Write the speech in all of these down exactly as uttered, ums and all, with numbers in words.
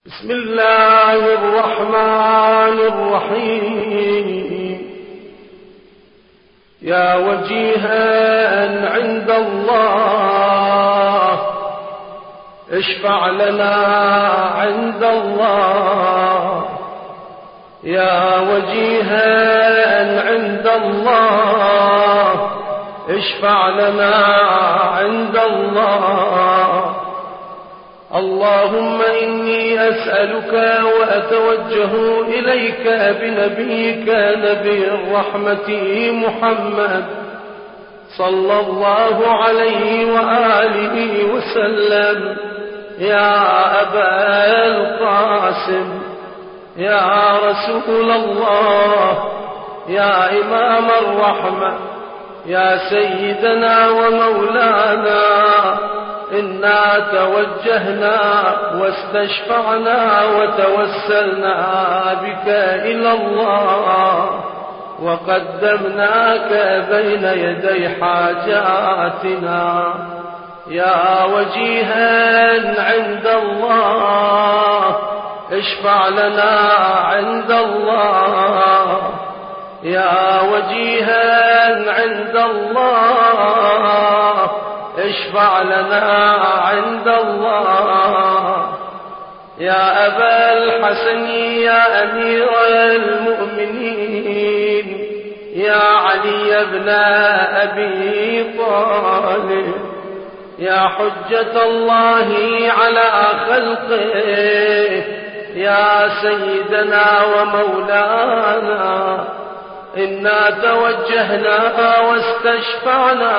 بسم الله الرحمن الرحيم. يا وجيها عند الله اشفع لنا عند الله. يا وجيها عند الله اشفع لنا عند الله. اللهم إني أسألك وأتوجه إليك بنبيك نبي الرحمة محمد صلى الله عليه وآله وسلم. يا أبا القاسم، يا رسول الله، يا إمام الرحمة، يا سيدنا ومولانا، إنا توجهنا واستشفعنا وتوسلنا بك إلى الله وقدمناك بين يدي حاجاتنا. يا وجيها عند الله اشفع لنا عند الله. يا وجيها عند الله اشفع لنا عند الله. يا أبا الحسن، يا أمير المؤمنين، يا علي بن أبي طالب، يا حجة الله على خلقه، يا سيدنا ومولانا، إنا توجهنا واستشفعنا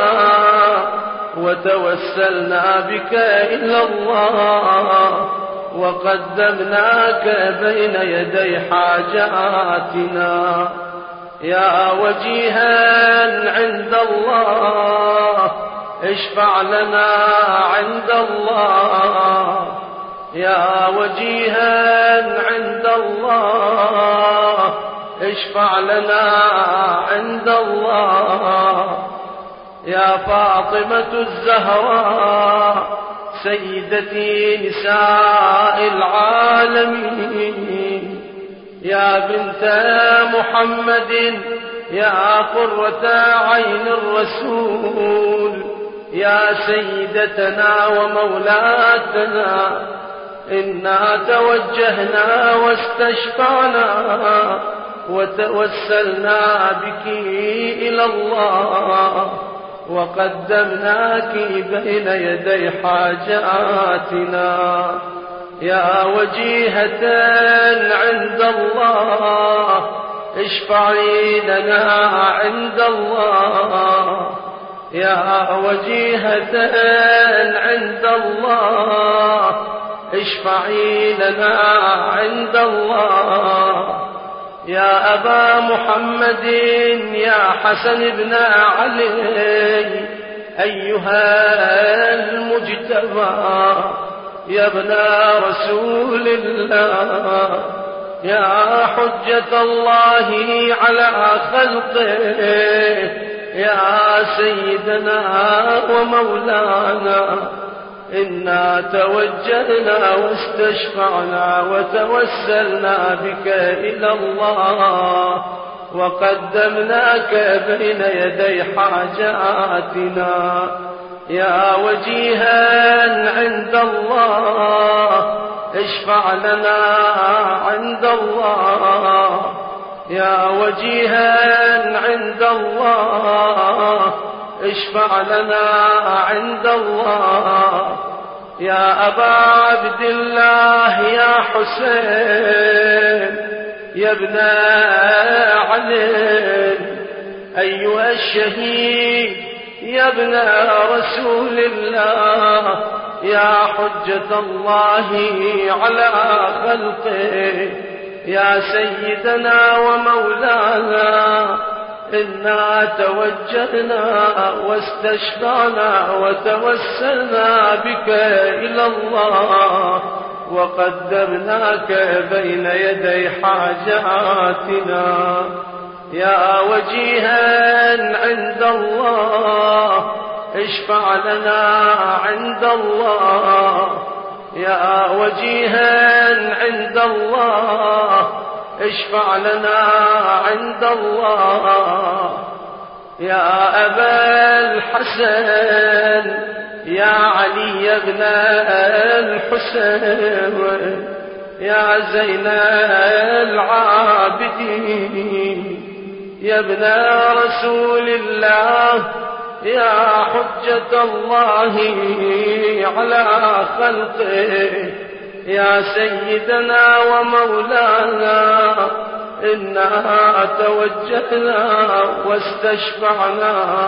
وتوسلنا بك إلى الله وقدمناك بين يدي حاجاتنا. يا وجيها عند الله اشفع لنا عند الله. يا وجيها عند الله اشفع لنا عند الله. يا فاطمة الزهراء سيدتي نساء العالمين، يا بنت محمد، يا قرة عين الرسول، يا سيدتنا ومولاتنا، إنا توجهنا واستشفعنا وتوسلنا بك إلى الله وقدمناك بين يدي حاجاتنا. يا وجيهة عند الله اشفعي لنا عند الله. يا وجيهة عند الله اشفعي لنا عند الله. يا أبا محمد، يا حسن بن علي، أيها المجتبى، يا ابن رسول الله، يا حجة الله على خلقه، يا سيدنا ومولانا، إنا توجهنا واستشفعنا وتوسلنا بك إلى الله وقدمناك بين يدي حاجاتنا. يا وجيها عند الله اشفع لنا عند الله. يا وجيها عند الله اشفع لنا عند الله. يا أبا عبد الله، يا حسين، يا ابن علي، أيها الشهيد، يا ابن رسول الله، يا حجة الله على خلقه، يا سيدنا ومولانا، إنا توجهنا واستشفعنا وتوسلنا بك إلى الله وقدمناك بين يدي حاجاتنا. يا وجيها عند الله اشفع لنا عند الله. يا وجيها عند الله اشفع لنا عند الله. يا أبا الحسن يا علي بن الحسين يا زين العابدين يا ابن رسول الله يا حجة الله على خلقه يا سيدنا ومولانا إنا توجهنا واستشفعنا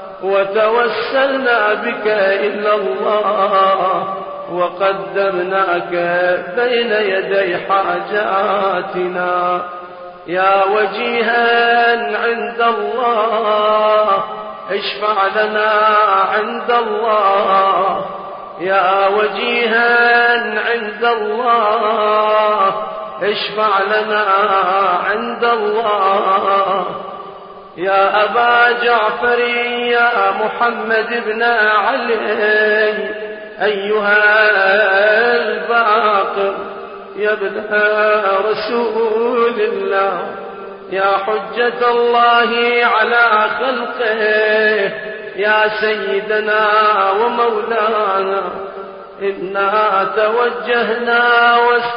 وتوسلنا بك إلى الله وقدمناك بين يدي حاجاتنا. يا وجيها عند الله اشفع لنا عند الله. يا وجيها عند الله اشفع لنا عند الله. يا أبا جعفر يا محمد بن علي أيها الباقر يا ابن رسول الله يا حجة الله على خلقه يا سيدنا ومولانا إنا توجهنا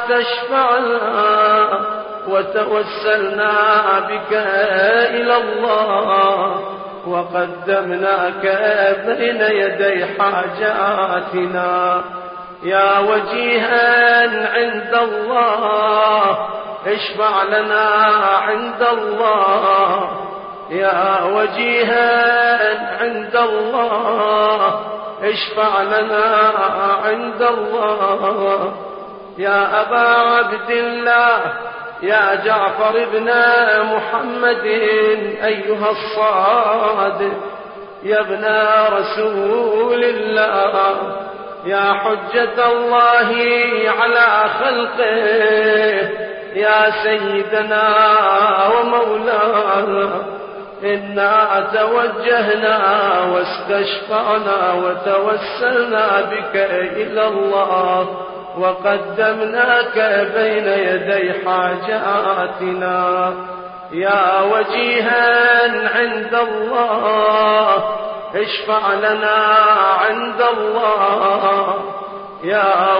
واستشفعنا وتوسلنا بك إلى الله وقدمناك بين يدي حاجاتنا. يا وجيها عند الله اشفع لنا عند الله. يا وجيها عند الله اشفع لنا عند الله. يا أبا عبد الله يا جعفر بن محمد أيها الصادق يا ابن رسول الله يا حجة الله على خلقه يا سيدنا ومولانا إنا توجهنا واستشفعنا وتوسلنا بك إلى الله وقدمناك بين يدي حاجاتنا. يا وجيها عند الله اشفع لنا عند الله. يا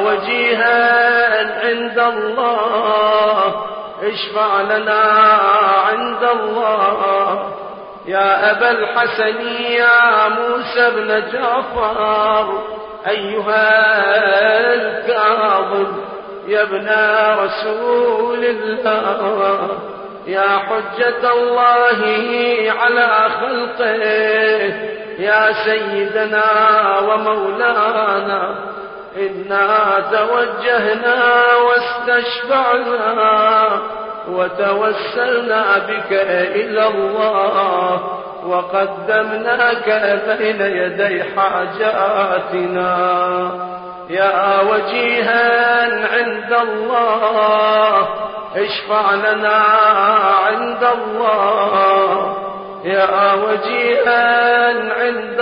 وجيها عند الله اشفع لنا عند الله. يا أبا الحسن يا موسى بن جعفر أيها الكاظم يا ابن رسول الله يا حجة الله على خلقه يا سيدنا ومولانا إنا توجهنا واستشفعنا وتوسلنا بك إلى الله وقدمناك بين يدي حاجاتنا. يا وجيها عند الله اشفع لنا عند الله. يا وجيها عند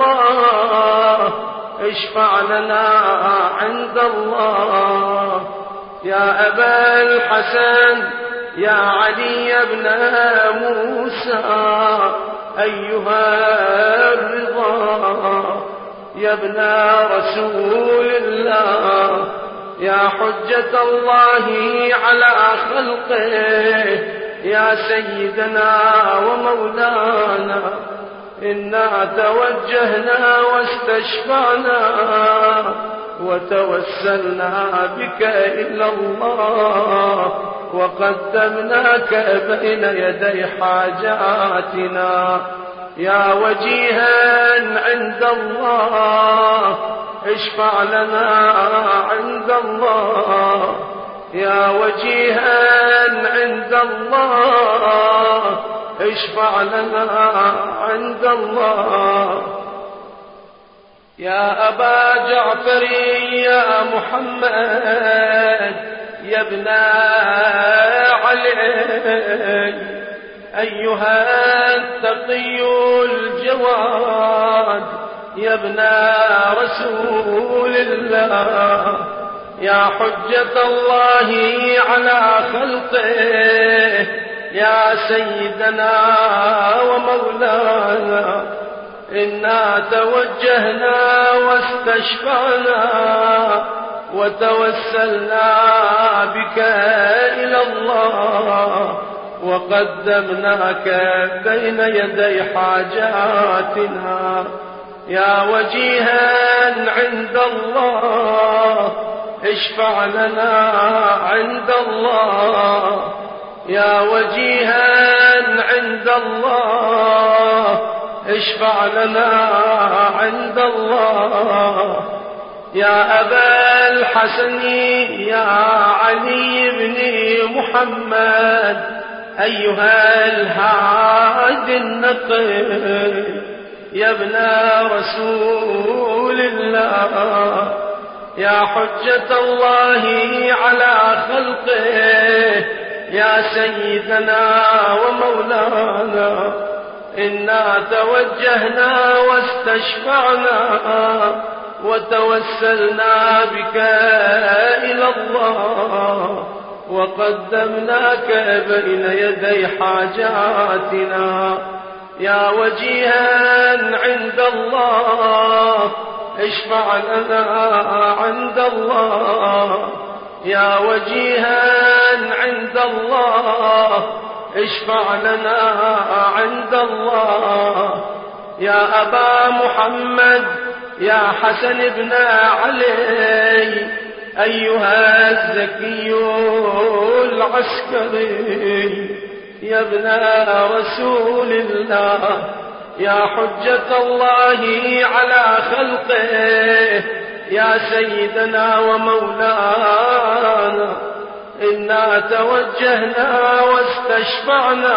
الله اشفع لنا عند الله. يا أبا الحسن يا علي بن موسى أيها الرضا يا ابن رسول الله يا حجة الله على خلقه يا سيدنا ومولانا إنا توجهنا واستشفعنا وتوسلنا بك إلى الله وقدمناك بين يدي حاجاتنا. يا وجيها عند الله اشفع لنا عند الله. يا وجيها عند الله اشفع لنا عند الله. يا أبا جعفر يا محمد يا ابن علي أيها التقي الجواد يا ابن رسول الله يا حجة الله على خلقه يا سيدنا ومولانا إنا توجهنا واستشفعنا وتوسلنا بك إلى الله وقدمناك بين يدي حاجاتنا يا وجيها عند الله اشفع لنا عند الله يا وجيها عند الله اشفع لنا عند الله يا أبا الحسن يا علي بن محمد أيها الهادي النقي يا ابن رسول الله يا حجة الله على خلقه يا سيدنا ومولانا إنا توجهنا واستشفعنا وتوسلنا بك إلى الله وقدمناك بين يدي حاجاتنا يا وجيها عند الله اشفع لنا عند الله يا وجيها عند الله اشفع لنا عند الله يا أبا محمد يا حسن بن علي أيها الزكي العسكري يا ابن رسول الله يا حجة الله على خلقه يا سيدنا ومولانا إنا توجهنا واستشفعنا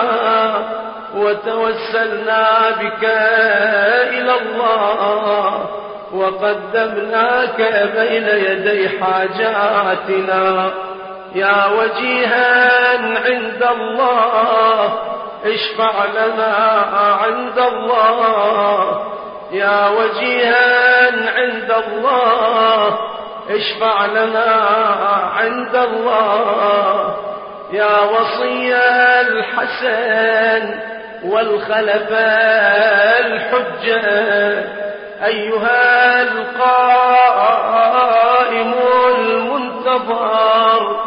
وتوسلنا بك إلى الله وقدمناك بين يدي حاجاتنا يا وجيها عند الله اشفع لنا عند الله يا وجيها عند الله اشفع لنا عند الله يا وصي الحسن والخلف الحجة أيها القائم المنتظر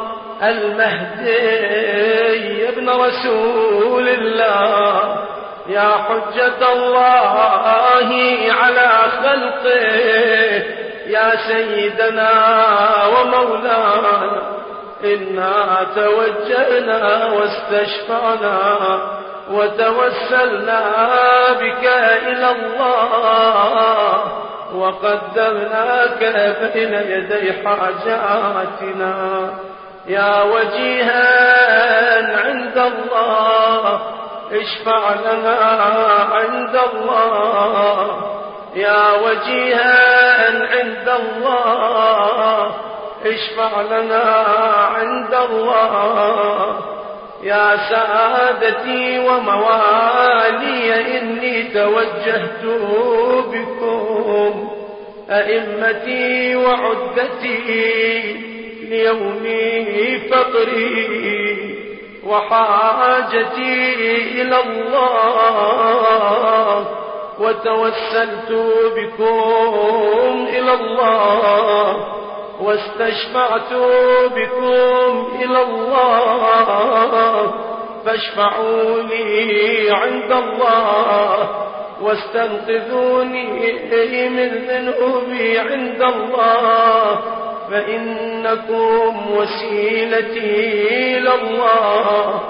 المهدي يا ابن رسول الله يا حجة الله على خلقه يا سيدنا ومولانا إنا توجهنا واستشفعنا وتوسلنا بك إلى الله وقدمناك بين يدي حاجاتنا يا وجيها عند الله اشفع لنا عند الله يا وجيها عند الله اشفع لنا عند الله يا سادتي وموالي إني توجهت بكم أئمتي وعدتي ليوم فقري وحاجتي إلى الله وتوسلت بكم إلى الله واستشفعت بكم إلى الله فاشفعوا لي عند الله واستنقذوني من ذنوبي عند الله فإنكم وسيلتي إلى الله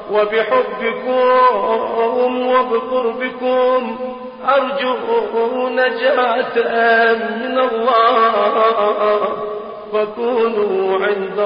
وبحبكم وبقربكم أرجو نجاة من الله فكونوا عند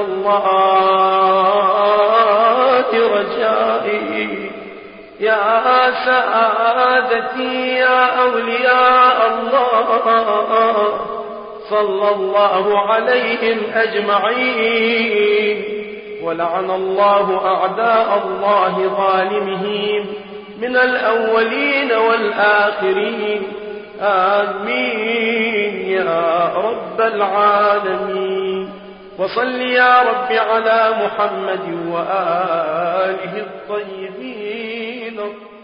الله رجائي يا سعادتي يا أولياء الله صلى الله عليهم أجمعين ولعن الله أعداء الله ظالمهم من الأولين والآخرين آمين يا رب العالمين وصل يا رب على محمد وآله الطيبين